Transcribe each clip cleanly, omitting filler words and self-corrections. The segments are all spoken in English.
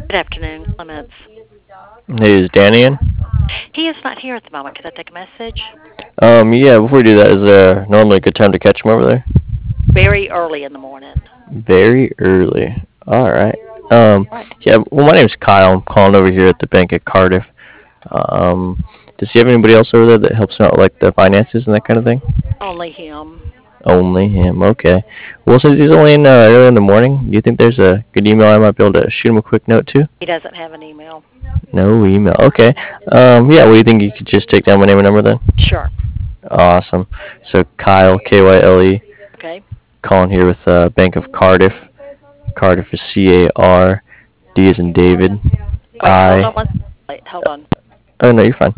Good afternoon, Clements. Hey, is Danny in? He is not here at the moment. Could I take a message? Yeah, before we do that, is there normally a good time to catch him over there? Very early in the morning. Very early. Alright. Yeah, well, my name's Kyle. I'm calling over here at the bank at Cardiff. Um, does he have anybody else over there that helps him out, like the finances and that kind of thing? Only him. Only him, okay. Well, since he's only in early in the morning, do you think there's a good email I might be able to shoot him a quick note to? He doesn't have an email. No email, okay. Yeah, well, you think you could just take down my name and number then? Sure. Awesome. So, Kyle, Kyle, Okay. calling here with Bank of Cardiff. Cardiff is CARD as in David. Wait, hold on I. one. Wait, hold on. Oh no, you're fine.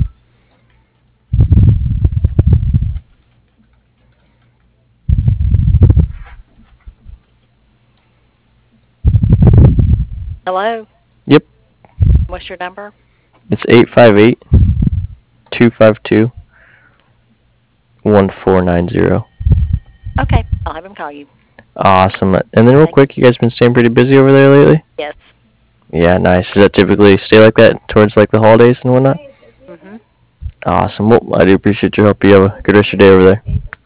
Hello? Yep, What's your number? it's 858-252-1490. Okay, I'll have him call you. Awesome. And then real Thank quick, you guys been staying pretty busy over there lately? Yes. Yeah, nice. Does that typically stay like that towards like the holidays and whatnot? Mm-hmm. Awesome. Well, I do appreciate your help. You have a good rest of your day over there.